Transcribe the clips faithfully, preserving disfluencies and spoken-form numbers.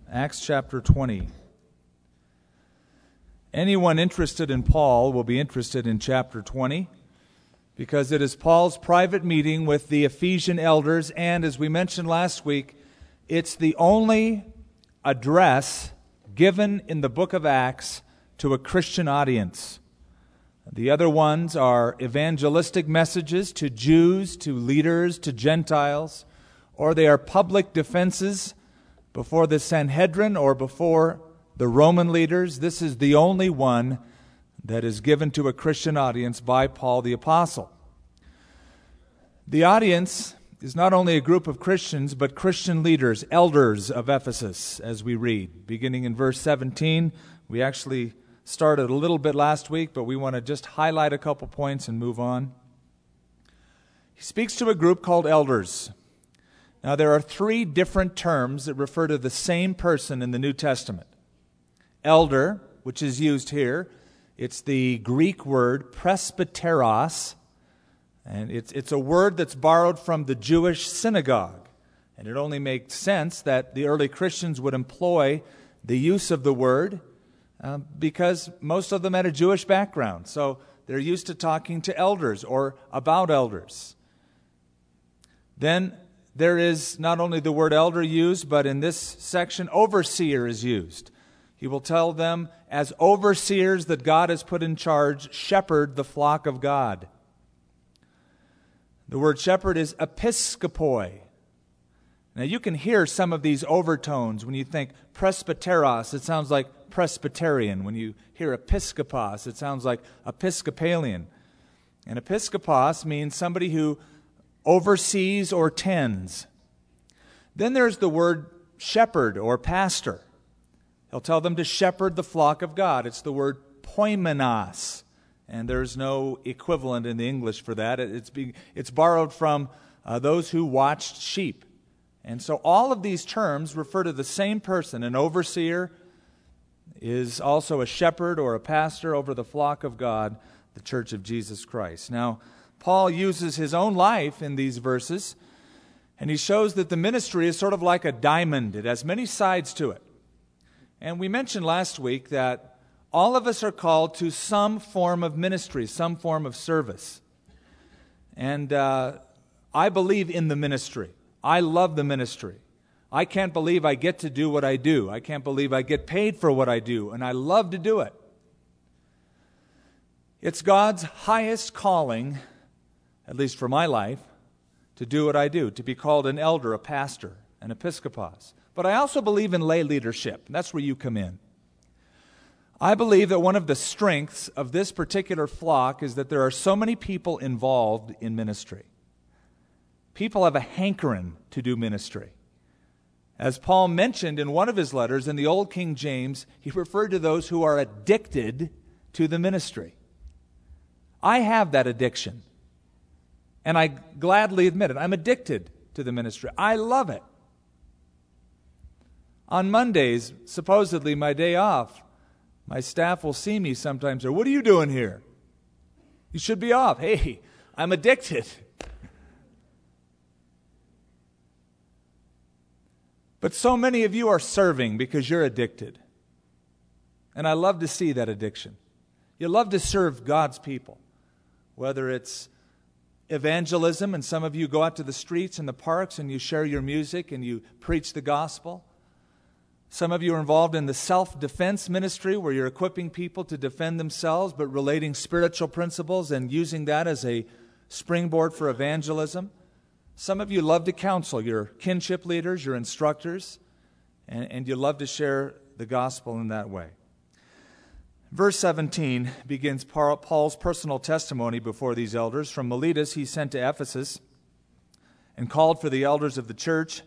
Acts chapter twenty. Anyone interested in Paul will be interested in chapter twenty because it is Paul's private meeting with the Ephesian elders, and as we mentioned last week, it's the only address given in the book of Acts to a Christian audience. The other ones are evangelistic messages to Jews, to leaders, to Gentiles, or they are public defenses before the Sanhedrin or before the Roman leaders. This is the only one that is given to a Christian audience by Paul the Apostle. The audience is not only a group of Christians, but Christian leaders, elders of Ephesus, as we read. Beginning in verse seventeen, we actually started a little bit last week, but we want to just highlight a couple points and move on. He speaks to a group called elders. Now, there are three different terms that refer to the same person in the New Testament. Elder, which is used here, it's the Greek word presbyteros, and it's, it's a word that's borrowed from the Jewish synagogue. And it only makes sense that the early Christians would employ the use of the word uh, because most of them had a Jewish background. So they're used to talking to elders or about elders. Then there is not only the word elder used, but in this section, overseer is used. He will tell them, as overseers that God has put in charge, shepherd the flock of God. The word shepherd is episkopoi. Now you can hear some of these overtones when you think presbyteros, it sounds like Presbyterian. When you hear episkopos, it sounds like Episcopalian. And episkopos means somebody who oversees or tends. Then there's the word shepherd or pastor. He'll tell them to shepherd the flock of God. It's the word poimenos, and there's no equivalent in the English for that. It's, being, it's borrowed from uh, those who watched sheep. And so all of these terms refer to the same person. An overseer is also a shepherd or a pastor over the flock of God, the church of Jesus Christ. Now, Paul uses his own life in these verses, and he shows that the ministry is sort of like a diamond. It has many sides to it. And we mentioned last week that all of us are called to some form of ministry, some form of service. And uh, I believe in the ministry. I love the ministry. I can't believe I get to do what I do. I can't believe I get paid for what I do, and I love to do it. It's God's highest calling, at least for my life, to do what I do, to be called an elder, a pastor, an episkopos. But I also believe in lay leadership. That's where you come in. I believe that one of the strengths of this particular flock is that there are so many people involved in ministry. People have a hankering to do ministry. As Paul mentioned in one of his letters in the Old King James, he referred to those who are addicted to the ministry. I have that addiction. And I gladly admit it. I'm addicted to the ministry. I love it. On Mondays, supposedly my day off, my staff will see me sometimes say, "What are you doing here? You should be off." Hey, I'm addicted. But so many of you are serving because you're addicted. And I love to see that addiction. You love to serve God's people, whether it's evangelism, and some of you go out to the streets and the parks and you share your music and you preach the gospel. Some of you are involved in the self-defense ministry where you're equipping people to defend themselves but relating spiritual principles and using that as a springboard for evangelism. Some of you love to counsel. You're kinship leaders, you're instructors, and, and you love to share the gospel in that way. Verse seventeen begins Paul's personal testimony before these elders. From Miletus he sent to Ephesus and called for the elders of the church.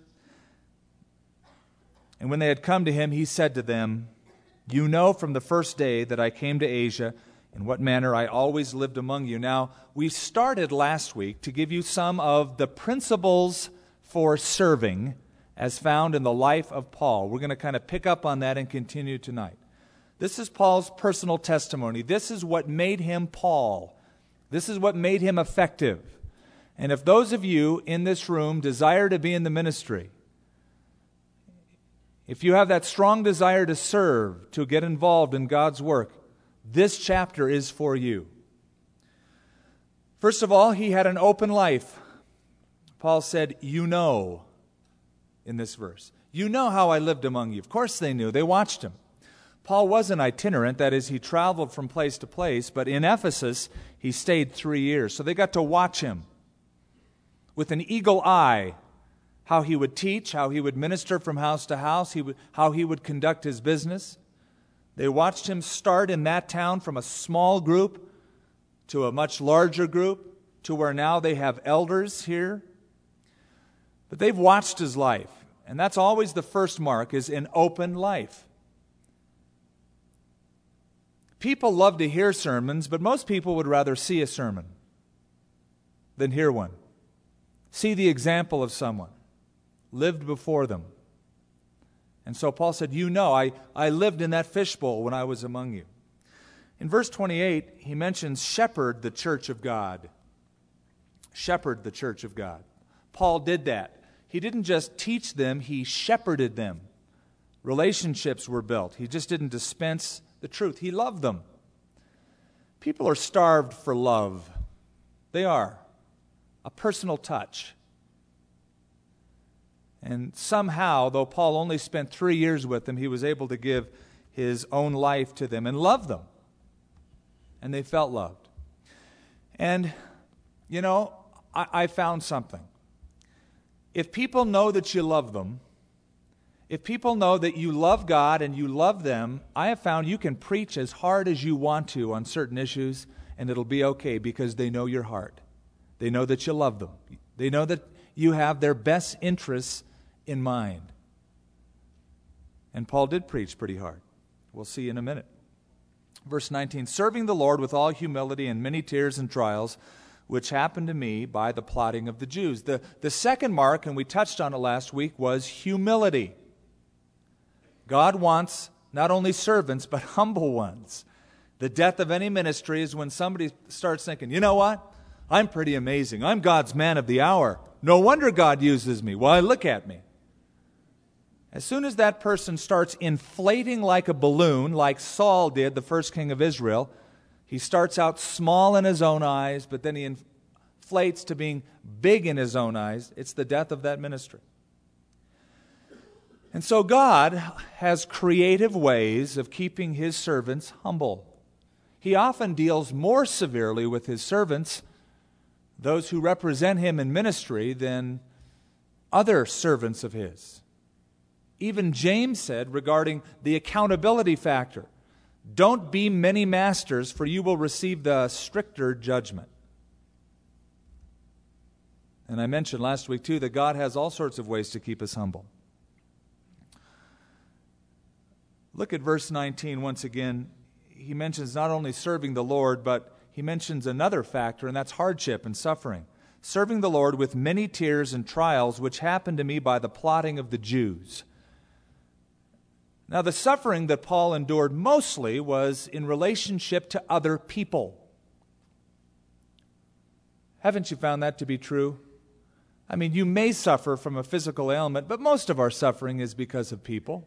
And when they had come to him, he said to them, "You know from the first day that I came to Asia in what manner I always lived among you." Now, we started last week to give you some of the principles for serving as found in the life of Paul. We're going to kind of pick up on that and continue tonight. This is Paul's personal testimony. This is what made him Paul. This is what made him effective. And if those of you in this room desire to be in the ministry, If you have that strong desire to serve, to get involved in God's work, this chapter is for you. First of all, he had an open life. Paul said, you know, in this verse. You know how I lived among you. Of course they knew. They watched him. Paul wasn't itinerant. That is, he traveled from place to place. But in Ephesus, he stayed three years. So they got to watch him with an eagle eye, how he would teach, how he would minister from house to house, he would, how he would conduct his business. They watched him start in that town from a small group to a much larger group, to where now they have elders here. But they've watched his life, and that's always the first mark, is an open life. People love to hear sermons, but most people would rather see a sermon than hear one. See the example of someone lived before them. And so Paul said, you know, I, I lived in that fishbowl when I was among you. In verse twenty-eight, he mentions shepherd the church of God. Shepherd the church of God. Paul did that. He didn't just teach them, he shepherded them. Relationships were built. He just didn't dispense the truth. He loved them. People are starved for love. They are. A personal touch. And somehow, though Paul only spent three years with them, he was able to give his own life to them and love them. And they felt loved. And, you know, I, I found something. If people know that you love them, if people know that you love God and you love them, I have found you can preach as hard as you want to on certain issues, and it'll be okay because they know your heart. They know that you love them. They know that you have their best interests in mind. And Paul did preach pretty hard. We'll see in a minute. Verse nineteen, serving the Lord with all humility and many tears and trials, which happened to me by the plotting of the Jews. The, the second mark, and we touched on it last week, was humility. God wants not only servants, but humble ones. The death of any ministry is when somebody starts thinking, you know what? I'm pretty amazing. I'm God's man of the hour. No wonder God uses me. Why, look at me. As soon as that person starts inflating like a balloon, like Saul did, the first king of Israel, he starts out small in his own eyes, but then he inflates to being big in his own eyes. It's the death of that ministry. And so God has creative ways of keeping his servants humble. He often deals more severely with his servants, those who represent him in ministry, than other servants of his. Even James said regarding the accountability factor, don't be many masters, for you will receive the stricter judgment. And I mentioned last week, too, that God has all sorts of ways to keep us humble. Look at verse nineteen once again. He mentions not only serving the Lord, but he mentions another factor, and that's hardship and suffering. Serving the Lord with many tears and trials, which happened to me by the plotting of the Jews. Now, the suffering that Paul endured mostly was in relationship to other people. Haven't you found that to be true? I mean, you may suffer from a physical ailment, but most of our suffering is because of people.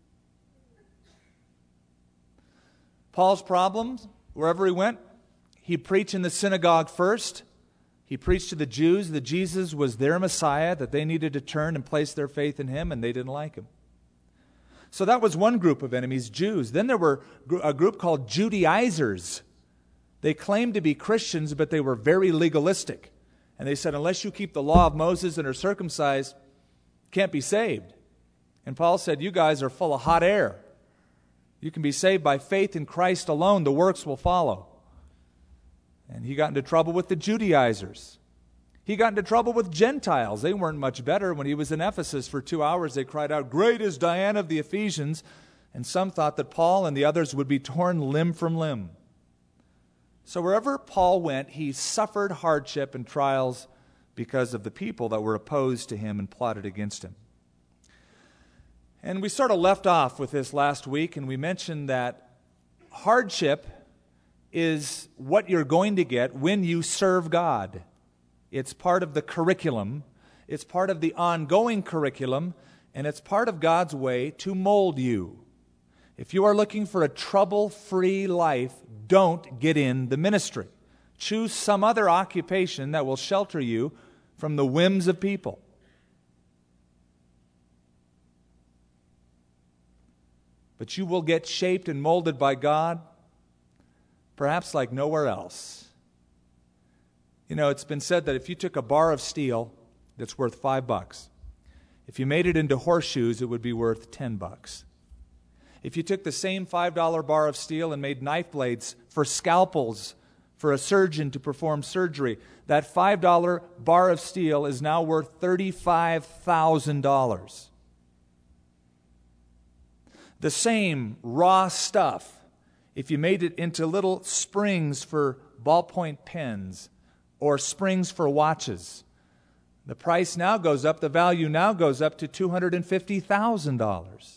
Paul's problems, wherever he went, he preached in the synagogue first. He preached to the Jews that Jesus was their Messiah, that they needed to turn and place their faith in him, and they didn't like him. So that was one group of enemies, Jews. Then there were a group called Judaizers. They claimed to be Christians, but they were very legalistic. And they said, unless you keep the law of Moses and are circumcised, you can't be saved. And Paul said, you guys are full of hot air. You can be saved by faith in Christ alone. The works will follow. And he got into trouble with the Judaizers. He got into trouble with Gentiles. They weren't much better. When he was in Ephesus for two hours, they cried out, great is Diana of the Ephesians. And some thought that Paul and the others would be torn limb from limb. So wherever Paul went, he suffered hardship and trials because of the people that were opposed to him and plotted against him. And we sort of left off with this last week, and we mentioned that hardship is what you're going to get when you serve God. It's part of the curriculum. It's part of the ongoing curriculum. and it's part of God's way to mold you. If you are looking for a trouble-free life, don't get in the ministry. Choose some other occupation that will shelter you from the whims of people. But you will get shaped and molded by God, perhaps like nowhere else. You know, it's been said that if you took a bar of steel that's worth five bucks, if you made it into horseshoes, it would be worth ten bucks. If you took the same five dollar bar of steel and made knife blades for scalpels for a surgeon to perform surgery, that five dollar bar of steel is now worth thirty-five thousand dollars. The same raw stuff, if you made it into little springs for ballpoint pens or springs for watches, the price now goes up, the value now goes up to two hundred fifty thousand dollars.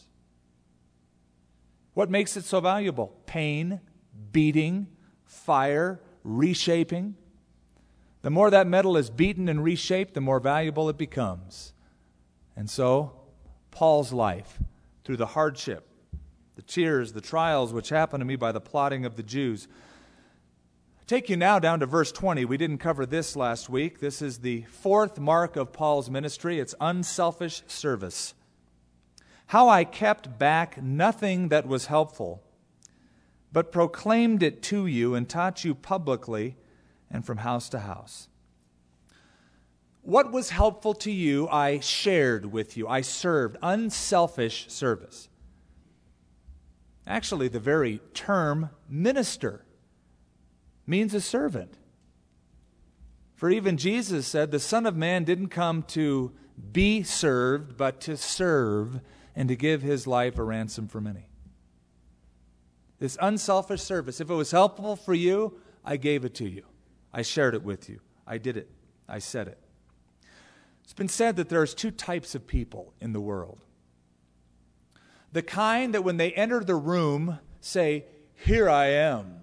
What makes it so valuable? Pain, beating, fire, reshaping. The more that metal is beaten and reshaped, the more valuable it becomes. And so, Paul's life, through the hardship, the tears, the trials which happened to me by the plotting of the Jews. I take you now down to verse twenty. We didn't cover this last week. This is the fourth mark of Paul's ministry. It's unselfish service. How I kept back nothing that was helpful, but proclaimed it to you and taught you publicly and from house to house. What was helpful to you, I shared with you. I served. Unselfish service. Actually, the very term minister means a servant. For even Jesus said, the Son of Man didn't come to be served, but to serve and to give his life a ransom for many. This unselfish service, if it was helpful for you, I gave it to you. I shared it with you. I did it. I said it. It's been said that there's two types of people in the world. The kind that when they enter the room say, "Here I am."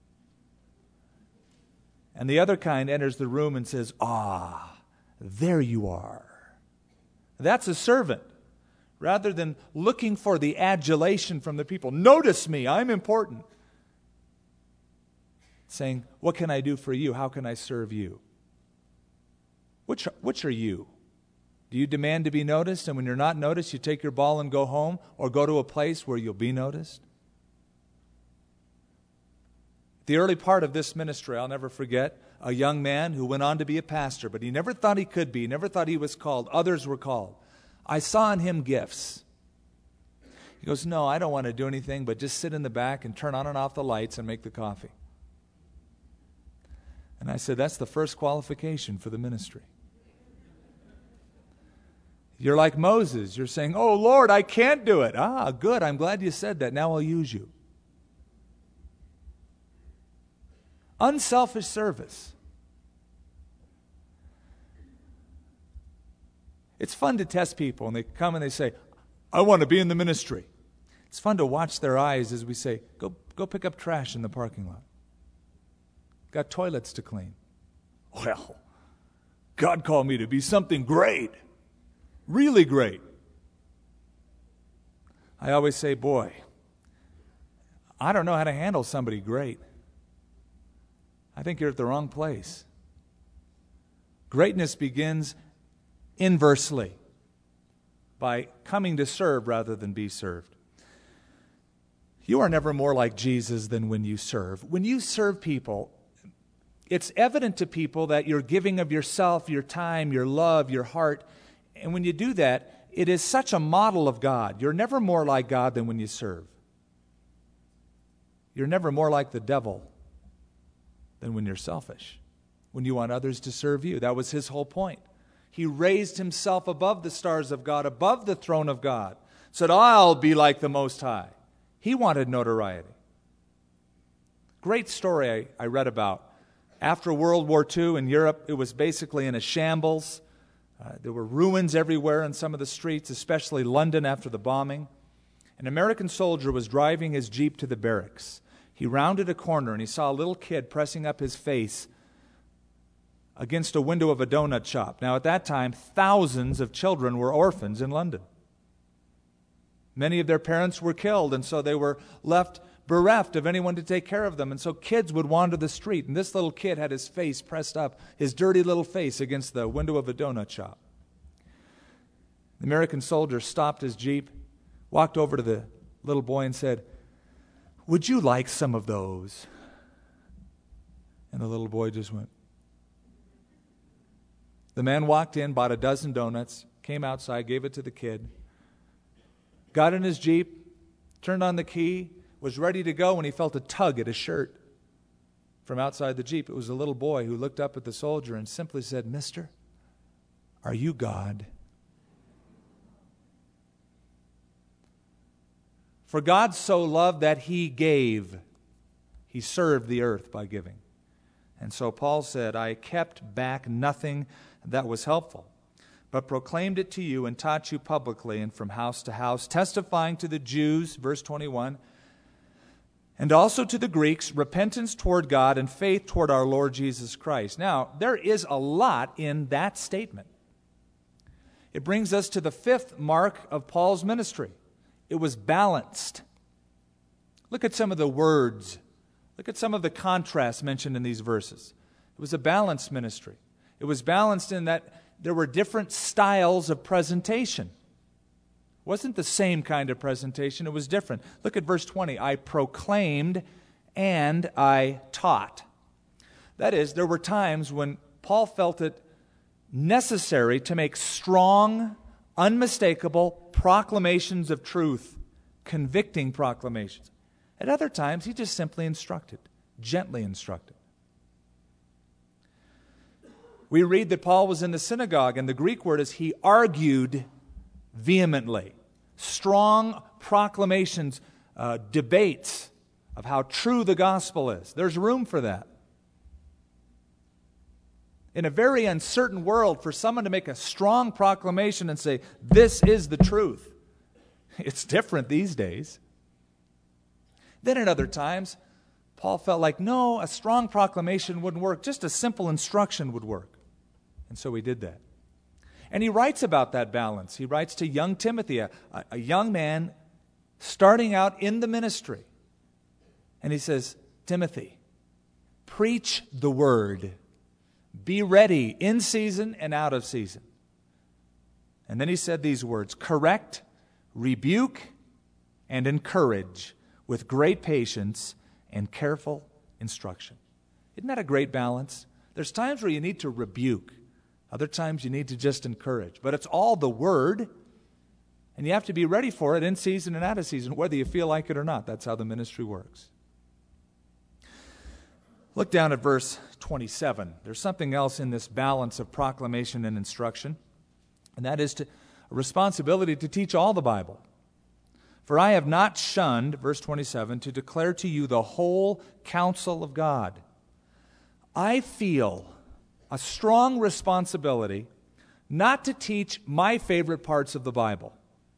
And the other kind enters the room and says, "Ah, there you are." That's a servant. Rather than looking for the adulation from the people, "Notice me, I'm important." Saying, "What can I do for you? How can I serve you?" Which, which are you? Do you demand to be noticed, and when you're not noticed, you take your ball and go home, or go to a place where you'll be noticed? The early part of this ministry, I'll never forget, a young man who went on to be a pastor, but he never thought he could be, never thought he was called. Others were called. I saw in him gifts. He goes, "No, I don't want to do anything but just sit in the back and turn on and off the lights and make the coffee." And I said, that's the first qualification for the ministry. You're like Moses. You're saying, "Oh, Lord, I can't do it." Ah, good. I'm glad you said that. Now I'll use you. Unselfish service. It's fun to test people, and they come and they say, "I want to be in the ministry." It's fun to watch their eyes as we say, go, go pick up trash in the parking lot. Got toilets to clean. Well, God called me to be something great. Really great. I always say, boy, I don't know how to handle somebody great. I think you're at the wrong place. Greatness begins inversely, by coming to serve rather than be served. You are never more like Jesus than when you serve. When you serve people, it's evident to people that you're giving of yourself, your time, your love, your heart. And when you do that, it is such a model of God. You're never more like God than when you serve. You're never more like the devil than when you're selfish, when you want others to serve you. That was his whole point. He raised himself above the stars of God, above the throne of God, said, "I'll be like the Most High." He wanted notoriety. Great story I, I read about. After World War Two in Europe, it was basically in a shambles. Uh, there were ruins everywhere in some of the streets, especially London after the bombing. An American soldier was driving his Jeep to the barracks. He rounded a corner and he saw a little kid pressing up his face against a window of a donut shop. Now, at that time, thousands of children were orphans in London. Many of their parents were killed, and so they were left bereft of anyone to take care of them. And so kids would wander the street, and this little kid had his face pressed up, his dirty little face against the window of a donut shop. The American soldier stopped his Jeep, walked over to the little boy and said, "Would you like some of those?" And the little boy just went. The man walked in, bought a dozen donuts, came outside, gave it to the kid, got in his Jeep, turned on the key, was ready to go when he felt a tug at his shirt from outside the Jeep. It was a little boy who looked up at the soldier and simply said, "Mister, are you God?" For God so loved that he gave. He served the earth by giving. And so Paul said, "I kept back nothing that was helpful, but proclaimed it to you and taught you publicly and from house to house, testifying to the Jews," verse twenty-one, "and also to the Greeks, repentance toward God and faith toward our Lord Jesus Christ." Now, there is a lot in that statement. It brings us to the fifth mark of Paul's ministry. It was balanced. Look at some of the words. Look at some of the contrasts mentioned in these verses. It was a balanced ministry. It was balanced in that there were different styles of presentation. It wasn't the same kind of presentation. It was different. Look at verse twenty. "I proclaimed and I taught." That is, there were times when Paul felt it necessary to make strong, unmistakable proclamations of truth, convicting proclamations. At other times, he just simply instructed, gently instructed. We read that Paul was in the synagogue, and the Greek word is he argued vehemently. Strong proclamations, uh, debates of how true the gospel is. There's room for that. In a very uncertain world, for someone to make a strong proclamation and say, "This is the truth," it's different these days. Then at other times, Paul felt like, no, a strong proclamation wouldn't work. Just a simple instruction would work. And so he did that. And he writes about that balance. He writes to young Timothy, a, a young man starting out in the ministry. And he says, "Timothy, preach the word. Be ready in season and out of season." And then he said these words, "Correct, rebuke, and encourage with great patience and careful instruction." Isn't that a great balance? There's times where you need to rebuke. Other times you need to just encourage. But it's all the word, and you have to be ready for it in season and out of season, whether you feel like it or not. That's how the ministry works. Look down at verse twenty-seven. There's something else in this balance of proclamation and instruction, and that is to, a responsibility to teach all the Bible. "For I have not shunned," verse twenty-seven, "to declare to you the whole counsel of God." I feel a strong responsibility not to teach my favorite parts of the Bible.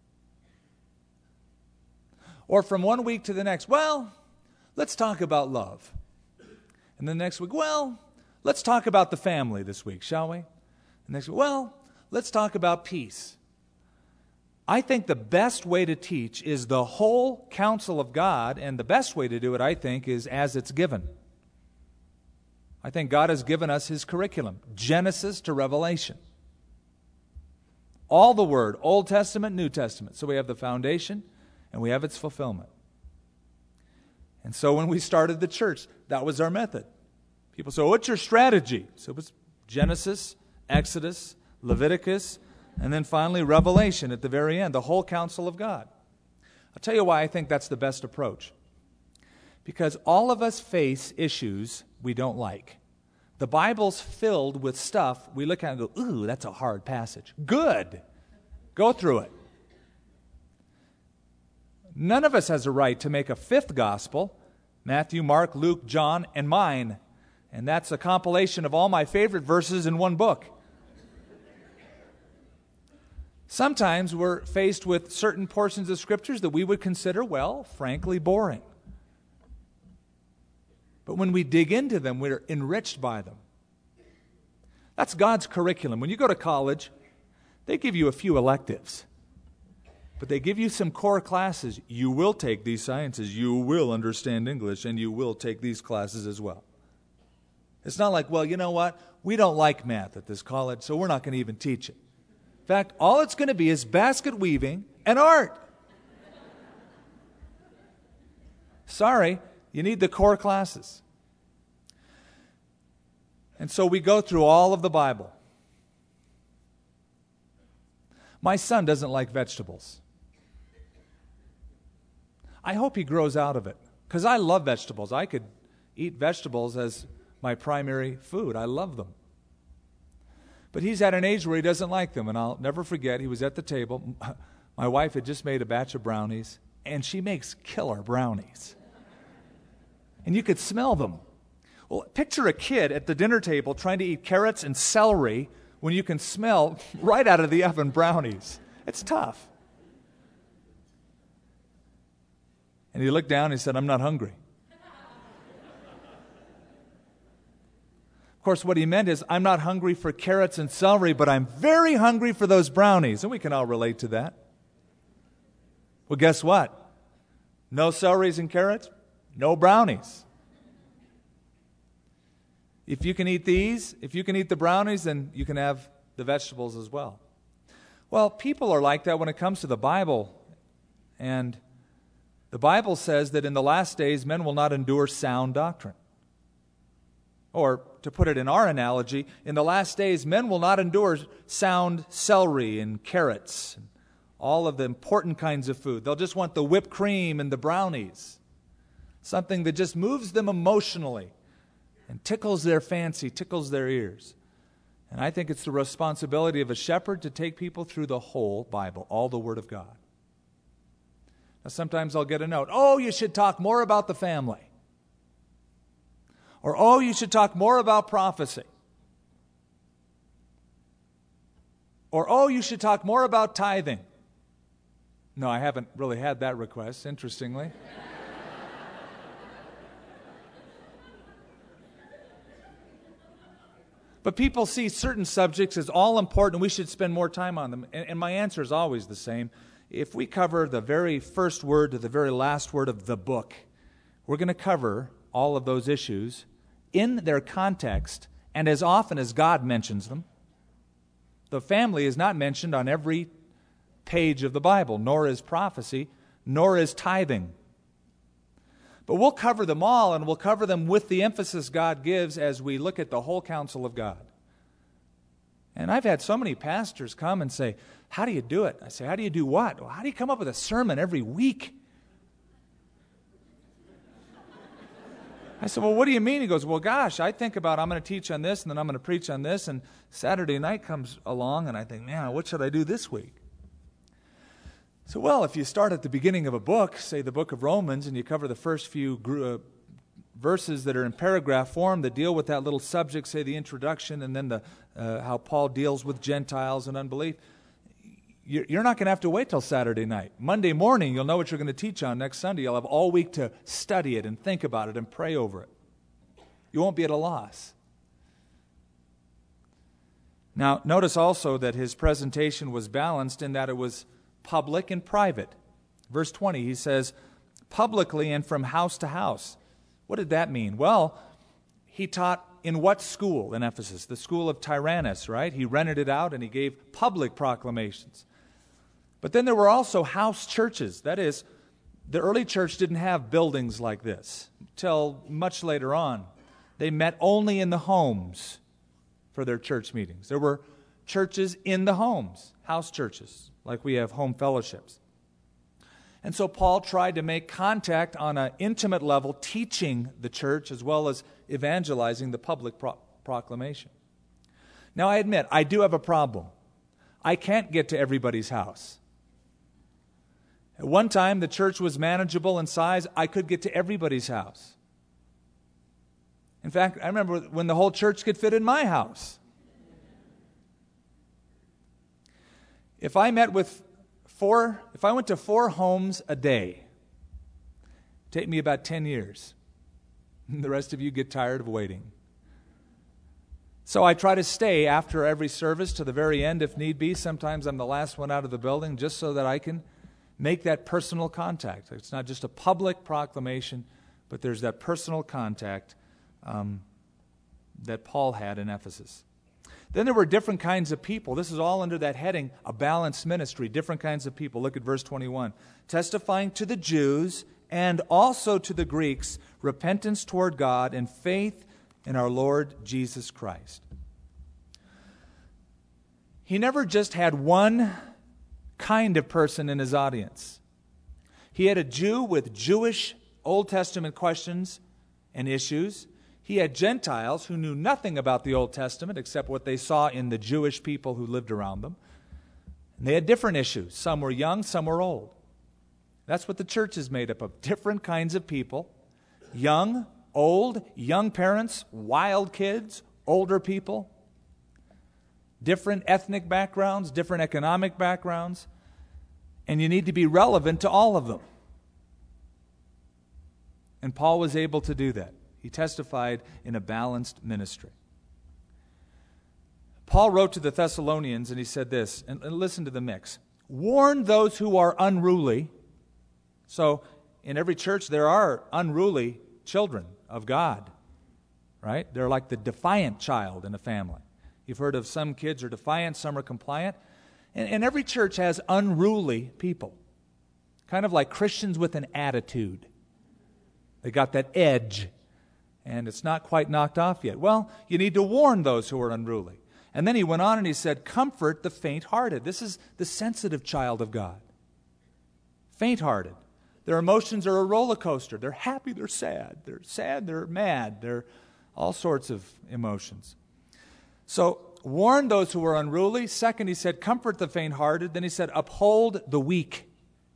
Or from one week to the next, well, let's talk about love. And then next week, well, let's talk about the family this week, shall we? And next week, well, let's talk about peace. I think the best way to teach is the whole counsel of God, and the best way to do it, I think, is as it's given. I think God has given us His curriculum, Genesis to Revelation. All the Word, Old Testament, New Testament. So we have the foundation, and we have its fulfillment. And so when we started the church, that was our method. People say, what's your strategy? So it was Genesis, Exodus, Leviticus, and then finally Revelation at the very end, the whole counsel of God. I'll tell you why I think that's the best approach. Because all of us face issues we don't like. The Bible's filled with stuff we look at and go, ooh, that's a hard passage. Good. Go through it. None of us has a right to make a fifth gospel, Matthew, Mark, Luke, John, and mine. And that's a compilation of all my favorite verses in one book. Sometimes we're faced with certain portions of Scriptures that we would consider, well, frankly, boring. But when we dig into them, we're enriched by them. That's God's curriculum. When you go to college, they give you a few electives. But they give you some core classes. You will take these sciences, you will understand English, and you will take these classes as well. It's not like, well, you know what? We don't like math at this college, so we're not going to even teach it. In fact, all it's going to be is basket weaving and art. Sorry, you need the core classes. And so we go through all of the Bible. My son doesn't like vegetables. I hope he grows out of it, because I love vegetables. I could eat vegetables as my primary food. I love them. But he's at an age where he doesn't like them, and I'll never forget, he was at the table. My wife had just made a batch of brownies, and she makes killer brownies. And you could smell them. Well, picture a kid at the dinner table trying to eat carrots and celery when you can smell right out of the oven brownies. It's tough. And he looked down and he said, I'm not hungry. Of course, what he meant is, I'm not hungry for carrots and celery, but I'm very hungry for those brownies. And we can all relate to that. Well, guess what? No celeries and carrots, no brownies. If you can eat these, if you can eat the brownies, then you can have the vegetables as well. Well, people are like that when it comes to the Bible. And the Bible says that in the last days, men will not endure sound doctrine. Or, to put it in our analogy, in the last days, men will not endure sound celery and carrots and all of the important kinds of food. They'll just want the whipped cream and the brownies. Something that just moves them emotionally and tickles their fancy, tickles their ears. And I think it's the responsibility of a shepherd to take people through the whole Bible, all the Word of God. Now, sometimes I'll get a note, oh, you should talk more about the family. Or, oh, you should talk more about prophecy. Or, oh, you should talk more about tithing. No, I haven't really had that request, interestingly. But people see certain subjects as all important, and we should spend more time on them. And, and my answer is always the same. If we cover the very first word to the very last word of the book, we're going to cover all of those issues in their context and as often as God mentions them. The family is not mentioned on every page of the Bible, nor is prophecy, nor is tithing. But we'll cover them all, and we'll cover them with the emphasis God gives as we look at the whole counsel of God. And I've had so many pastors come and say, how do you do it? I say, how do you do what? Well, how do you come up with a sermon every week? I said, well, what do you mean? He goes, well, gosh, I think about I'm going to teach on this, and then I'm going to preach on this, and Saturday night comes along, and I think, man, what should I do this week? So, well, if you start at the beginning of a book, say the book of Romans, and you cover the first few uh, verses that are in paragraph form that deal with that little subject, say the introduction, and then the uh, how Paul deals with Gentiles and unbelief, you're, you're not going to have to wait till Saturday night. Monday morning, you'll know what you're going to teach on next Sunday. You'll have all week to study it and think about it and pray over it. You won't be at a loss. Now, notice also that his presentation was balanced in that it was public and private. Verse twenty, he says, publicly and from house to house. What did that mean? Well, he taught in what school in Ephesus? The school of Tyrannus, right? He rented it out and he gave public proclamations. But then there were also house churches. That is, the early church didn't have buildings like this till much later on. They met only in the homes for their church meetings. There were churches in the homes, house churches, like we have home fellowships. And so Paul tried to make contact on an intimate level, teaching the church as well as evangelizing the public pro- proclamation. Now, I admit, I do have a problem. I can't get to everybody's house. At one time, the church was manageable in size. I could get to everybody's house. In fact, I remember when the whole church could fit in my house. If I met with four, if I went to four homes a day, it'd take me about ten years. The rest of you get tired of waiting. So I try to stay after every service to the very end if need be. Sometimes I'm the last one out of the building just so that I can make that personal contact. It's not just a public proclamation, but there's that personal contact um, that Paul had in Ephesus. Then there were different kinds of people. This is all under that heading, a balanced ministry, different kinds of people. Look at verse twenty-one. Testifying to the Jews and also to the Greeks, repentance toward God and faith in our Lord Jesus Christ. He never just had one kind of person in his audience. He had a Jew with Jewish Old Testament questions and issues. He had Gentiles who knew nothing about the Old Testament except what they saw in the Jewish people who lived around them. And they had different issues. Some were young, some were old. That's what the church is made up of. Different kinds of people. Young, old, young parents, wild kids, older people. Different ethnic backgrounds, different economic backgrounds. And you need to be relevant to all of them. And Paul was able to do that. He testified in a balanced ministry. Paul wrote to the Thessalonians and he said this, and, and listen to the mix. Warn those who are unruly. So in every church there are unruly children of God, right? They're like the defiant child in a family. You've heard of some kids are defiant, some are compliant. And, and every church has unruly people, kind of like Christians with an attitude. They got that edge, and it's not quite knocked off yet. Well, you need to warn those who are unruly. And then he went on and he said, comfort the faint-hearted. This is the sensitive child of God. Faint-hearted. Their emotions are a roller coaster. They're happy, they're sad. They're sad, they're mad. They're all sorts of emotions. So, warn those who are unruly. Second, he said, comfort the faint-hearted. Then he said, uphold the weak.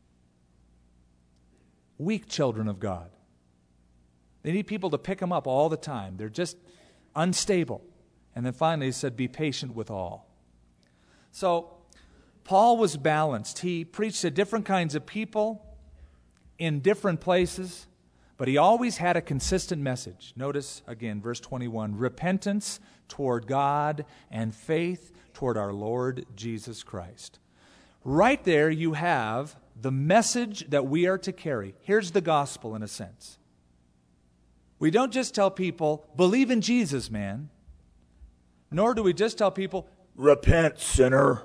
Weak children of God. They need people to pick them up all the time. They're just unstable. And then finally he said, be patient with all. So, Paul was balanced. He preached to different kinds of people in different places, but he always had a consistent message. Notice again, verse twenty-one, repentance toward God and faith toward our Lord Jesus Christ. Right there you have the message that we are to carry. Here's the gospel in a sense. We don't just tell people, believe in Jesus, man. Nor do we just tell people, repent, sinner.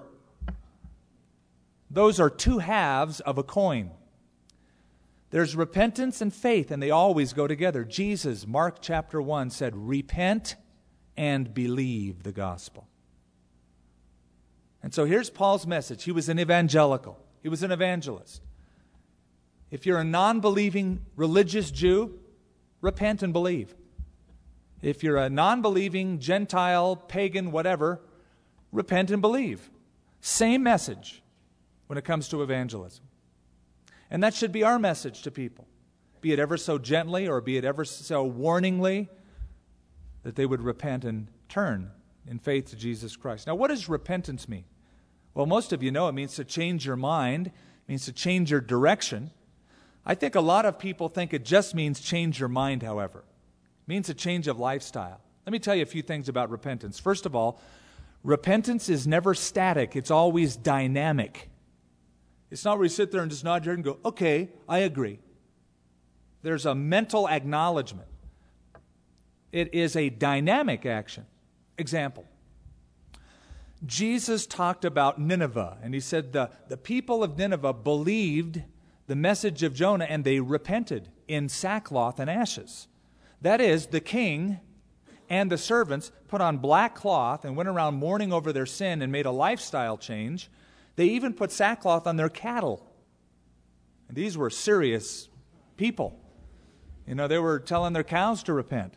Those are two halves of a coin. There's repentance and faith, and they always go together. Jesus, Mark chapter one, said, repent and believe the gospel. And so here's Paul's message. He was an evangelical. He was an evangelist. If you're a non-believing religious Jew, repent and believe. If you're a non-believing Gentile, pagan, whatever, repent and believe. Same message when it comes to evangelism. And that should be our message to people, be it ever so gently or be it ever so warningly, that they would repent and turn in faith to Jesus Christ. Now, what does repentance mean? Well, most of you know it means to change your mind, it means to change your direction. I think a lot of people think it just means change your mind, however. It means a change of lifestyle. Let me tell you a few things about repentance. First of all, repentance is never static. It's always dynamic. It's not where you sit there and just nod your head and go, okay, I agree. There's a mental acknowledgement. It is a dynamic action. Example. Jesus talked about Nineveh, and he said the, the people of Nineveh believed the message of Jonah, and they repented in sackcloth and ashes. That is, the king and the servants put on black cloth and went around mourning over their sin and made a lifestyle change. They even put sackcloth on their cattle. And these were serious people. You know, they were telling their cows to repent.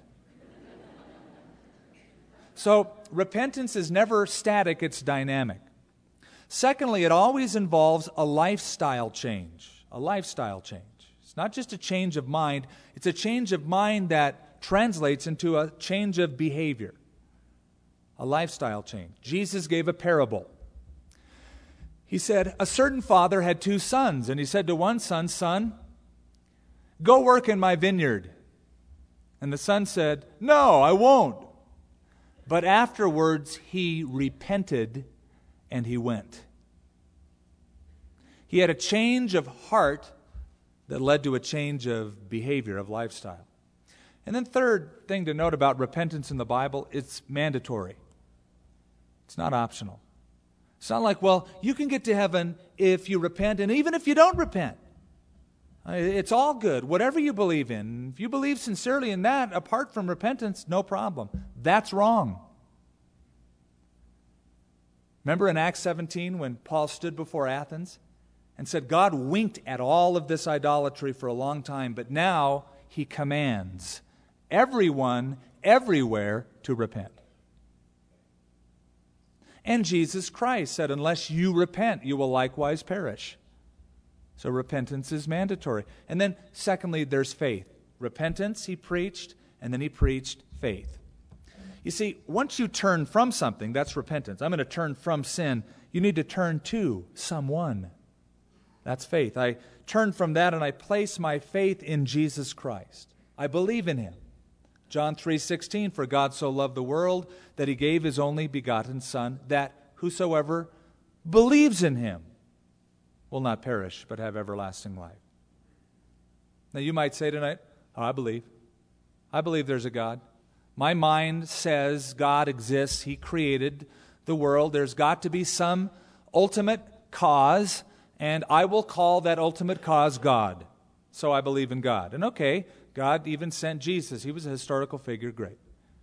So, repentance is never static, it's dynamic. Secondly, it always involves a lifestyle change. A lifestyle change. It's not just a change of mind, it's a change of mind that translates into a change of behavior. A lifestyle change. Jesus gave a parable. He said, a certain father had two sons, and he said to one son, son, go work in my vineyard. And the son said, no, I won't. But afterwards he repented and he went. He had a change of heart that led to a change of behavior, of lifestyle. And then third thing to note about repentance in the Bible, it's mandatory. It's not optional. It's not like, well, you can get to heaven if you repent, and even if you don't repent. It's all good, whatever you believe in. If you believe sincerely in that, apart from repentance, no problem. That's wrong. Remember in Acts seventeen when Paul stood before Athens and said, God winked at all of this idolatry for a long time, but now he commands everyone, everywhere, to repent. And Jesus Christ said, unless you repent, you will likewise perish. So repentance is mandatory. And then secondly, there's faith. Repentance, he preached, and then he preached faith. You see, once you turn from something, that's repentance. I'm going to turn from sin. You need to turn to someone. That's faith. I turn from that and I place my faith in Jesus Christ. I believe in him. John three sixteen, for God so loved the world that he gave his only begotten Son, that whosoever believes in him will not perish, but have everlasting life. Now you might say tonight, oh, I believe. I believe there's a God. My mind says God exists. He created the world. There's got to be some ultimate cause, and I will call that ultimate cause God. So I believe in God. And okay, God even sent Jesus. He was a historical figure. Great.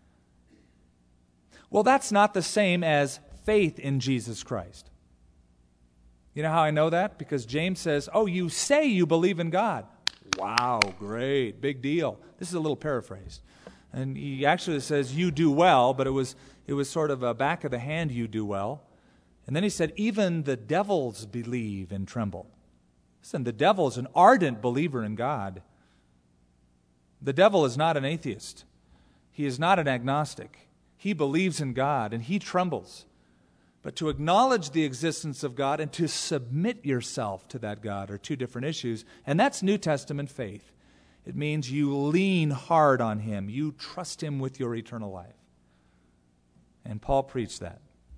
Well, that's not the same as faith in Jesus Christ. You know how I know that? Because James says, oh, you say you believe in God. Wow, great, big deal. This is a little paraphrased. And he actually says, you do well, but it was it was sort of a back of the hand, you do well. And then he said, even the devils believe and tremble. Listen, the devil is an ardent believer in God. The devil is not an atheist. He is not an agnostic. He believes in God, and he trembles. But to acknowledge the existence of God and to submit yourself to that God are two different issues, and that's New Testament faith. It means you lean hard on him. You trust him with your eternal life. And Paul preached that.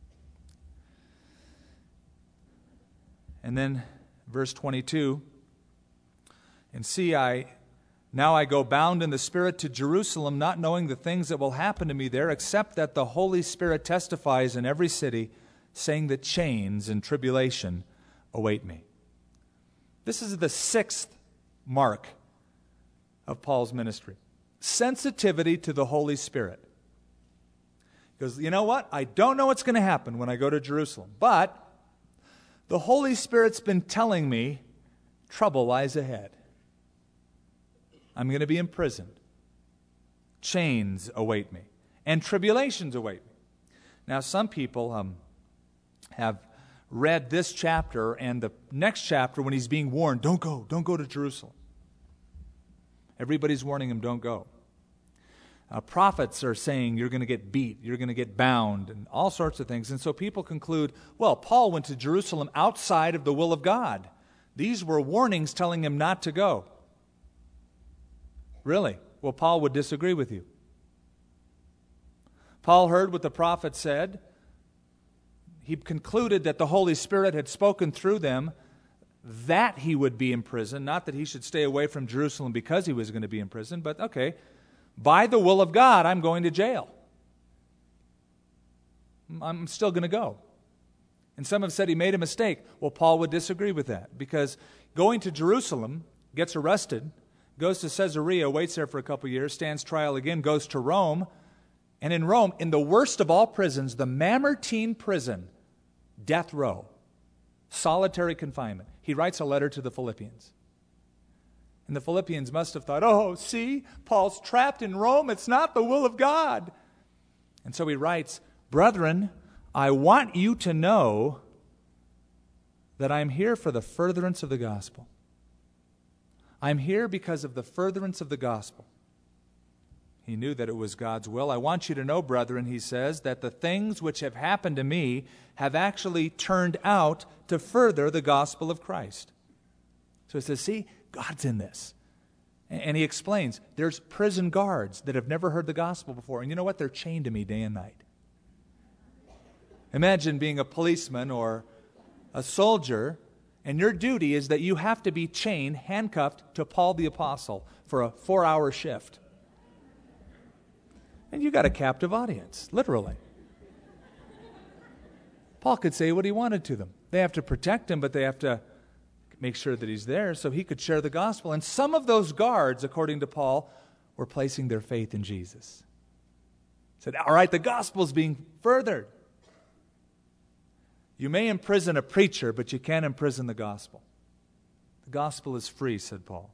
And then verse twenty-two, and see, I now I go bound in the Spirit to Jerusalem, not knowing the things that will happen to me there, except that the Holy Spirit testifies in every city, saying that chains and tribulation await me. This is the sixth mark of Paul's ministry. Sensitivity to the Holy Spirit. Because you know what? I don't know what's going to happen when I go to Jerusalem, but the Holy Spirit's been telling me trouble lies ahead. I'm going to be imprisoned. Chains await me. And tribulations await me. Now, some people um, have read this chapter and the next chapter when he's being warned, don't go, don't go to Jerusalem. Everybody's warning him, don't go. Uh, prophets are saying you're going to get beat, you're going to get bound, and all sorts of things. And so people conclude, well, Paul went to Jerusalem outside of the will of God. These were warnings telling him not to go. Really? Well, Paul would disagree with you. Paul heard what the prophet said. He concluded that the Holy Spirit had spoken through them that he would be in prison, not that he should stay away from Jerusalem because he was going to be in prison, but okay, by the will of God, I'm going to jail. I'm still going to go. And some have said he made a mistake. Well, Paul would disagree with that because going to Jerusalem, gets arrested, goes to Caesarea, waits there for a couple years, stands trial again, goes to Rome, and in Rome, in the worst of all prisons, the Mamertine prison, death row, solitary confinement. He writes a letter to the Philippians. And the Philippians must have thought, oh, see, Paul's trapped in Rome. It's not the will of God. And so he writes, brethren, I want you to know that I'm here for the furtherance of the gospel. I'm here because of the furtherance of the gospel. He knew that it was God's will. I want you to know, brethren, he says, that the things which have happened to me have actually turned out to further the gospel of Christ. So he says, see, God's in this. And he explains, there's prison guards that have never heard the gospel before. And you know what? They're chained to me day and night. Imagine being a policeman or a soldier, And your duty is that you have to be chained, handcuffed to Paul the Apostle for a four-hour shift. And you got a captive audience, literally. Paul could say what he wanted to them. They have to protect him, but they have to make sure that he's there so he could share the gospel. And some of those guards, according to Paul, were placing their faith in Jesus. He said, all right, the gospel's being furthered. You may imprison a preacher, but you can't imprison the gospel. The gospel is free, said Paul.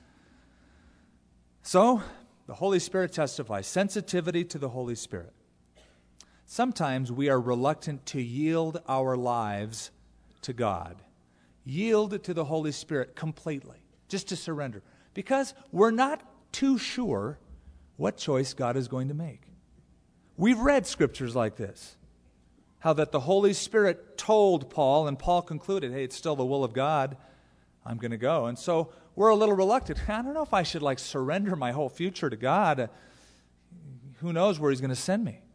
So, the Holy Spirit testifies. Sensitivity to the Holy Spirit. Sometimes we are reluctant to yield our lives to God. Yield to the Holy Spirit completely, just to surrender. Because we're not too sure what choice God is going to make. We've read scriptures like this. How that the Holy Spirit told Paul, and Paul concluded, hey, it's still the will of God. I'm going to go. And so we're a little reluctant. I don't know if I should like surrender my whole future to God. Uh, who knows where He's going to send me?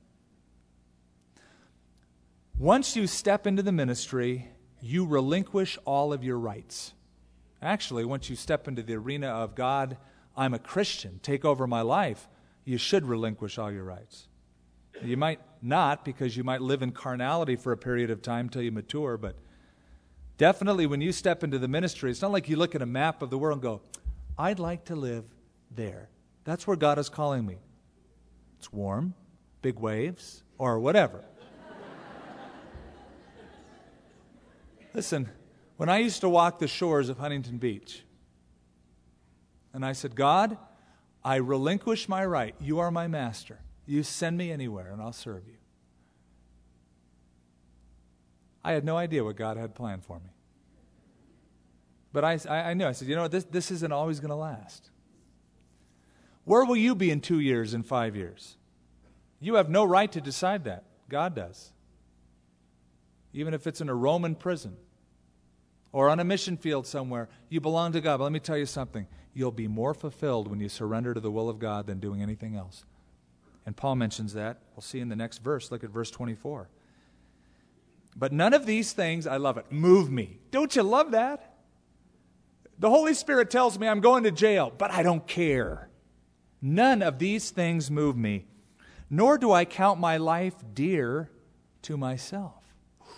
Once you step into the ministry, you relinquish all of your rights. Actually, once you step into the arena of God, I'm a Christian, take over my life, you should relinquish all your rights. You might not, because you might live in carnality for a period of time till you mature, but definitely when you step into the ministry, it's not like you look at a map of the world and go, I'd like to live there. That's where God is calling me. It's warm, big waves, or whatever. Listen, when I used to walk the shores of Huntington Beach, and I said, God, I relinquish my right. You are my master. You send me anywhere and I'll serve you. I had no idea what God had planned for me. But I, I knew. I said, you know what, this, this isn't always going to last. Where will you be in two years, in five years? You have no right to decide that. God does. Even if it's in a Roman prison or on a mission field somewhere, you belong to God. But let me tell you something. You'll be more fulfilled when you surrender to the will of God than doing anything else. And Paul mentions that. We'll see in the next verse. Look at verse twenty-four. But none of these things, I love it, move me. Don't you love that? The Holy Spirit tells me I'm going to jail, but I don't care. None of these things move me, nor do I count my life dear to myself.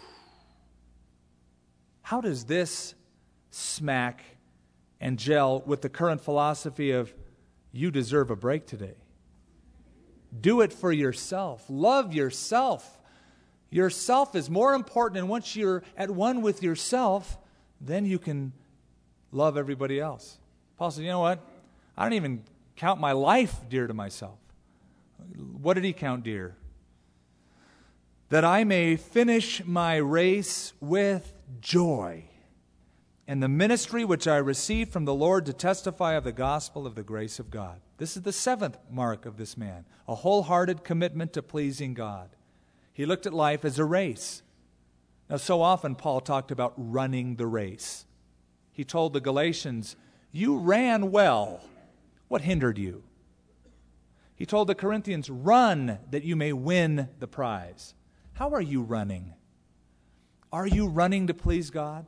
How does this smack and gel with the current philosophy of you deserve a break today? Do it for yourself. Love yourself. Yourself is more important, and once you're at one with yourself, then you can love everybody else. Paul said, you know what? I don't even count my life dear to myself. What did he count dear? That I may finish my race with joy and the ministry which I received from the Lord to testify of the gospel of the grace of God. This is the seventh mark of this man, a wholehearted commitment to pleasing God. He looked at life as a race. Now, so often Paul talked about running the race. He told the Galatians, you ran well. What hindered you? He told the Corinthians, run that you may win the prize. How are you running? Are you running to please God?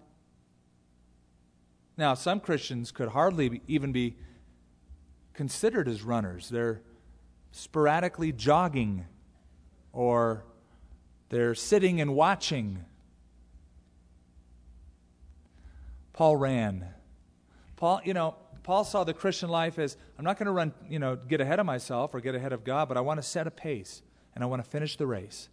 Now, some Christians could hardly be, even be considered as runners. They're sporadically jogging, or they're sitting and watching. Paul ran. Paul, you know, Paul saw the Christian life as, I'm not going to run, you know, get ahead of myself or get ahead of God, but I want to set a pace and I want to finish the race.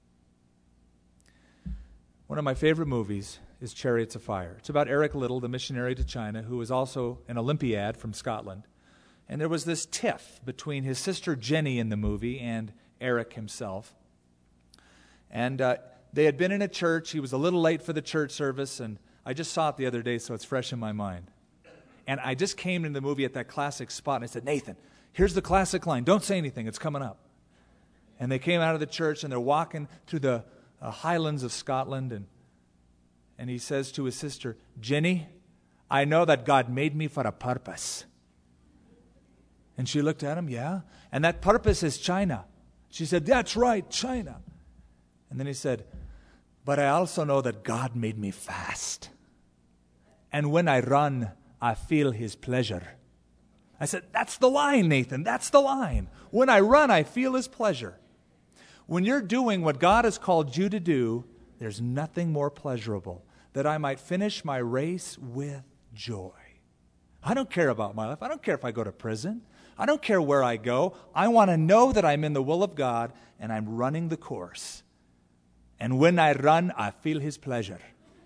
One of my favorite movies is Chariots of Fire. It's about Eric Liddell, the missionary to China, who was also an Olympiad from Scotland. And there was this tiff between his sister Jenny in the movie and Eric himself. And uh, they had been in a church. He was a little late for the church service, and I just saw it the other day, so it's fresh in my mind. And I just came into the movie at that classic spot, and I said, Nathan, here's the classic line. Don't say anything. It's coming up. And they came out of the church, and they're walking through the uh, highlands of Scotland, and and he says to his sister, Jenny, I know that God made me for a purpose. And she looked at him, yeah. And that purpose is China. She said, that's right, China. And then he said, but I also know that God made me fast. And when I run, I feel His pleasure. I said, that's the line, Nathan. That's the line. When I run, I feel His pleasure. When you're doing what God has called you to do, there's nothing more pleasurable, that I might finish my race with joy. I don't care about my life. I don't care if I go to prison. I don't care where I go. I want to know that I'm in the will of God and I'm running the course. And when I run, I feel His pleasure.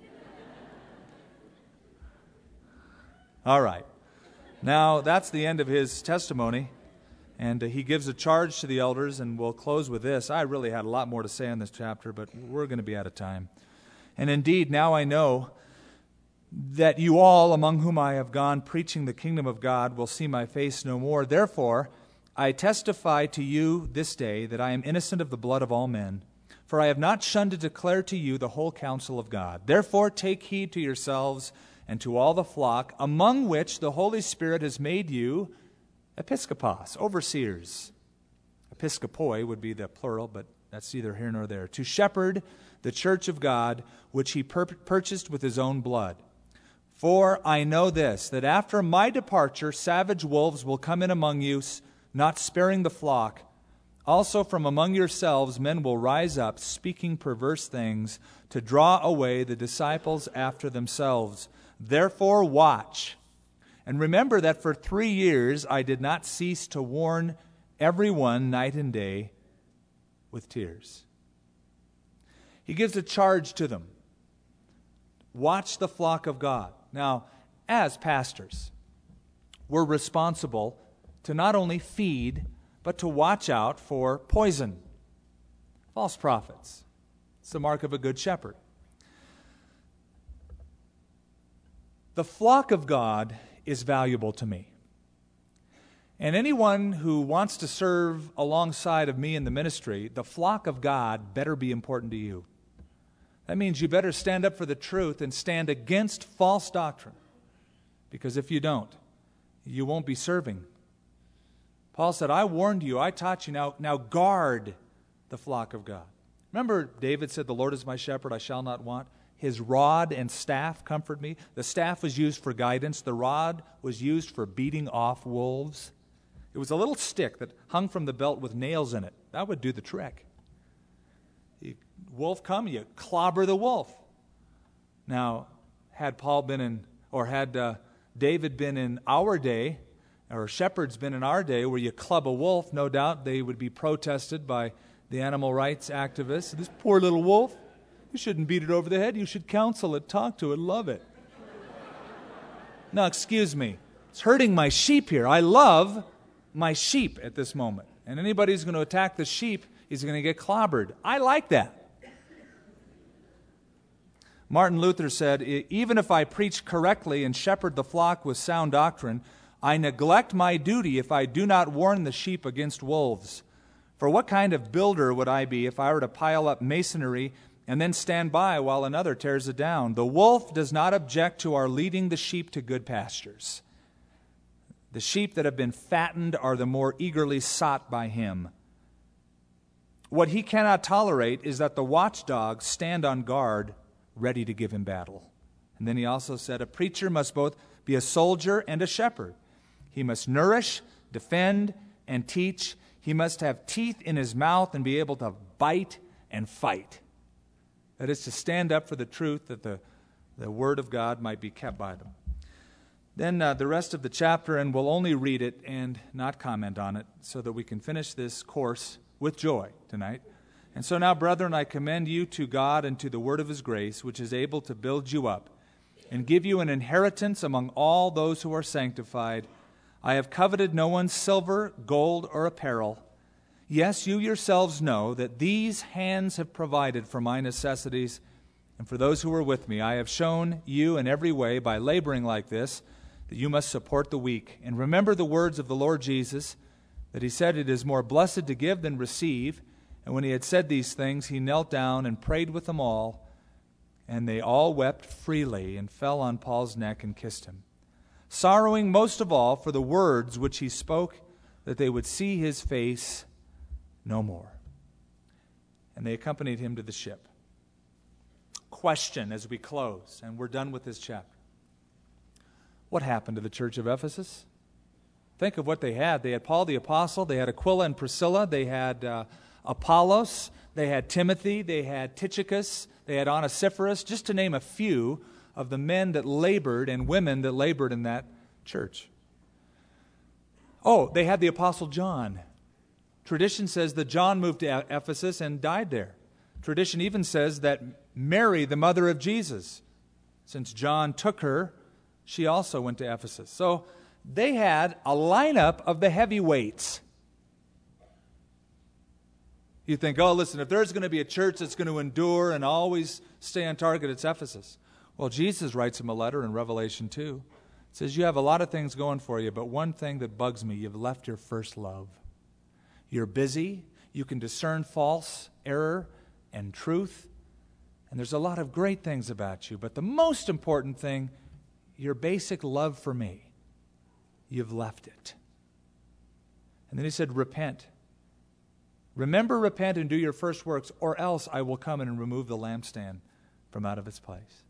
All right. Now, that's the end of his testimony. And uh, he gives a charge to the elders, and we'll close with this. I really had a lot more to say on this chapter, but we're going to be out of time. And indeed, now I know that you all, among whom I have gone preaching the kingdom of God, will see my face no more. Therefore, I testify to you this day that I am innocent of the blood of all men, for I have not shunned to declare to you the whole counsel of God. Therefore, take heed to yourselves and to all the flock, among which the Holy Spirit has made you episkopos, overseers. Episkopoi would be the plural, but that's neither here nor there. To shepherd the church of God, which He pur- purchased with His own blood. For I know this, that after my departure, savage wolves will come in among you, not sparing the flock. Also from among yourselves men will rise up, speaking perverse things, to draw away the disciples after themselves. Therefore watch. And remember that for three years I did not cease to warn everyone night and day with tears. He gives a charge to them. Watch the flock of God. Now, as pastors, we're responsible to not only feed, but to watch out for poison, false prophets. It's the mark of a good shepherd. The flock of God is valuable to me. And anyone who wants to serve alongside of me in the ministry, the flock of God better be important to you. That means you better stand up for the truth and stand against false doctrine. Because if you don't, you won't be serving. Paul said, I warned you, I taught you, now, now guard the flock of God. Remember David said, the Lord is my shepherd, I shall not want. His rod and staff comfort me. The staff was used for guidance. The rod was used for beating off wolves. It was a little stick that hung from the belt with nails in it. That would do the trick. You, wolf come, you clobber the wolf. Now, had Paul been in, or had uh, David been in our day, or shepherds been in our day, where you club a wolf, no doubt they would be protested by the animal rights activists. This poor little wolf, you shouldn't beat it over the head. You should counsel it, talk to it, love it. Now, excuse me. It's hurting my sheep here. I love my sheep at this moment. And anybody who's going to attack the sheep is going to get clobbered. I like that. Martin Luther said, even if I preach correctly and shepherd the flock with sound doctrine, I neglect my duty if I do not warn the sheep against wolves. For what kind of builder would I be if I were to pile up masonry and then stand by while another tears it down? The wolf does not object to our leading the sheep to good pastures. The sheep that have been fattened are the more eagerly sought by him. What he cannot tolerate is that the watchdogs stand on guard, ready to give him battle. And then he also said, a preacher must both be a soldier and a shepherd. He must nourish, defend, and teach. He must have teeth in his mouth and be able to bite and fight. That is to stand up for the truth, that the, the word of God might be kept by them. Then uh, the rest of the chapter, and we'll only read it and not comment on it so that we can finish this course with joy tonight. And so now, brethren, I commend you to God and to the word of His grace, which is able to build you up and give you an inheritance among all those who are sanctified. I have coveted no one's silver, gold, or apparel. Yes, you yourselves know that these hands have provided for my necessities, and for those who are with me. I have shown you in every way, by laboring like this, that you must support the weak. And remember the words of the Lord Jesus, that He said, it is more blessed to give than receive. And when He had said these things, He knelt down and prayed with them all, and they all wept freely and fell on Paul's neck and kissed him, sorrowing most of all for the words which he spoke, that they would see his face no more. And they accompanied him to the ship. Question as we close, and we're done with this chapter. What happened to the church of Ephesus? Think of what they had. They had Paul the Apostle, they had Aquila and Priscilla, they had uh, Apollos, they had Timothy, they had Tychicus, they had Onesiphorus, just to name a few of the men that labored and women that labored in that church. Oh, they had the Apostle John. Tradition says that John moved to Ephesus and died there. Tradition even says that Mary, the mother of Jesus, since John took her, she also went to Ephesus. So they had a lineup of the heavyweights. You think, oh, listen, if there's going to be a church that's going to endure and always stay on target, it's Ephesus. Well, Jesus writes him a letter in Revelation two. It says, you have a lot of things going for you, but one thing that bugs me, you've left your first love. You're busy. You can discern false, error, and truth. And there's a lot of great things about you. But the most important thing, your basic love for me, you've left it. And then he said, repent. Remember, repent, and do your first works, or else I will come in and remove the lampstand from out of its place.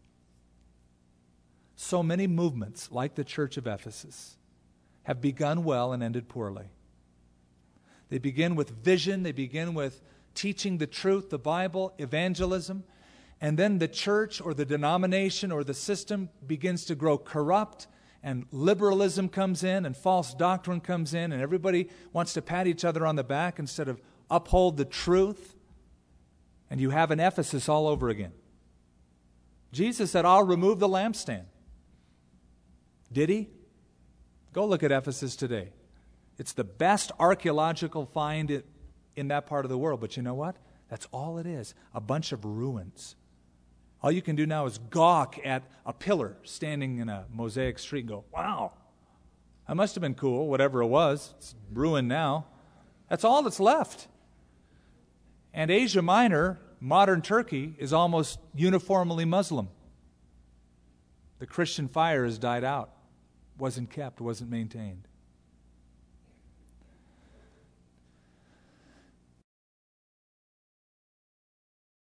So many movements, like the church of Ephesus, have begun well and ended poorly. They begin with vision, they begin with teaching the truth, the Bible, evangelism, and then the church or the denomination or the system begins to grow corrupt, and liberalism comes in, and false doctrine comes in, and everybody wants to pat each other on the back instead of uphold the truth, and you have an Ephesus all over again. Jesus said, I'll remove the lampstand. Did he? Go look at Ephesus today. It's the best archaeological find in that part of the world. But you know what? That's all it is. A bunch of ruins. All you can do now is gawk at a pillar standing in a mosaic street and go, wow, that must have been cool, whatever it was. It's ruined now. That's all that's left. And Asia Minor, modern Turkey, is almost uniformly Muslim. The Christian fire has died out. Wasn't kept, wasn't maintained.